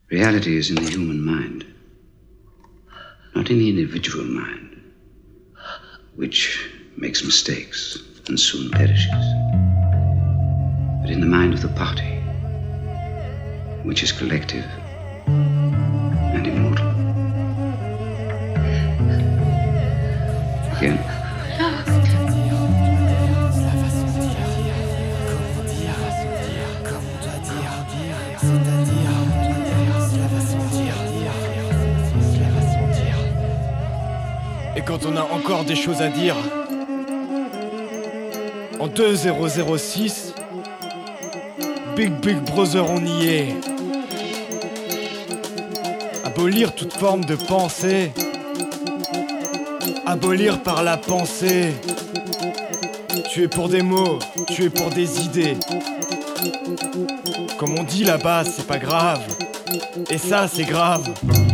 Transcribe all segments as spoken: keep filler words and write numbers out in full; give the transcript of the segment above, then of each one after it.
Reality is in the human mind, not in the individual mind, which makes mistakes and soon perishes, but in the mind of the party, which is collective and immortal. Again. Et quand on a encore des choses à dire, en deux zéro zéro six, Big Big Brother on y est. Abolir toute forme de pensée, abolir par la pensée. Tu es pour des mots, tu es pour des idées. Comme on dit là-bas, c'est pas grave. Et ça, c'est grave.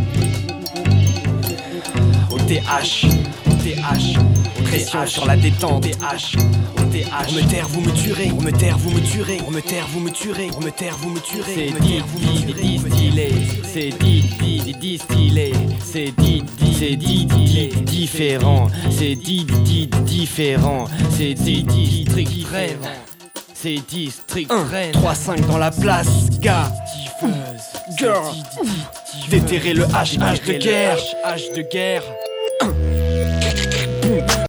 Au T H, au T H, pression sur la détente. T H, au T H. Pour me taire, vous me tuerez. Pour me taire, vous me tuerez. Pour me taire, vous me tuerez. Pour me taire, vous me tuerez. C'est dit, dit, distillé. C'est dit, dit, distillé. C'est dit, dit, c'est dit, dit, différent. C'est dit, dit, différent. C'est dit, district rêve. C'est district rêve. trois cinq dans la place, gars. Girl. Déterrer le H H de guerre. H de guerre.